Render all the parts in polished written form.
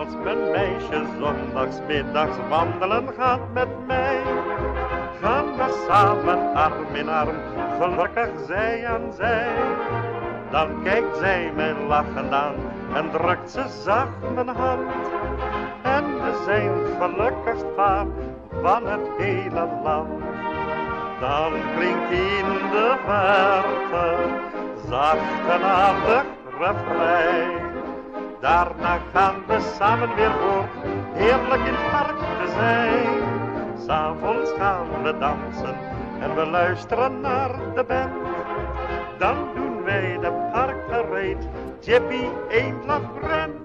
Als mijn meisje zondagsmiddags wandelen gaat met mij, gaan we samen arm in arm, gelukkig zij aan zij. Dan kijkt zij mij lachend aan en drukt ze zacht mijn hand. En we zijn het gelukkigst paar van het hele land. Dan klinkt in de verte zacht en aardig refrein. Daarna gaan we samen weer voort, heerlijk in het park te zijn. 'S Avonds gaan we dansen en we luisteren naar de band. Dan doen wij de parkgereed, Chippy Eendlaf rent.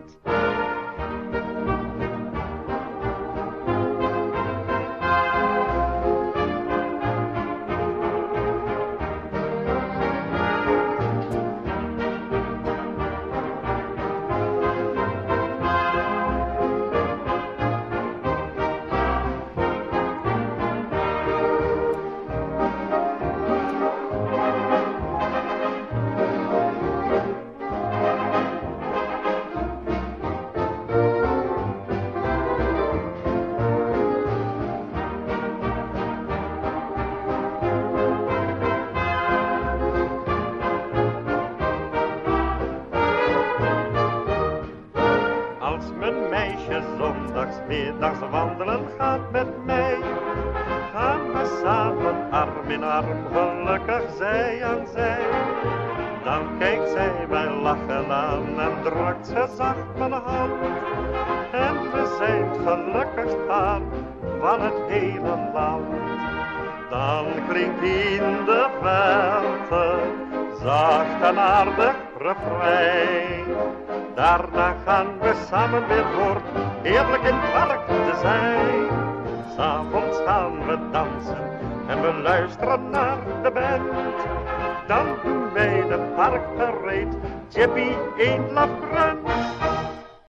Als mijn meisje zondagsmiddags wandelen gaat met mij, gaan we samen arm in arm, gelukkig zij aan zij. Dan kijkt zij mij lachen aan en drukt ze zacht mijn hand. En we zijn het gelukkigst paar van het hele land. Dan klinkt in de verte zacht en aardig refrein. Daarna gaan we samen weer voort, heerlijk in het park te zijn. 'S Avonds gaan we dansen en we luisteren naar de band. Dan doen wij de parkgereed, Chippy Eendlaf rent.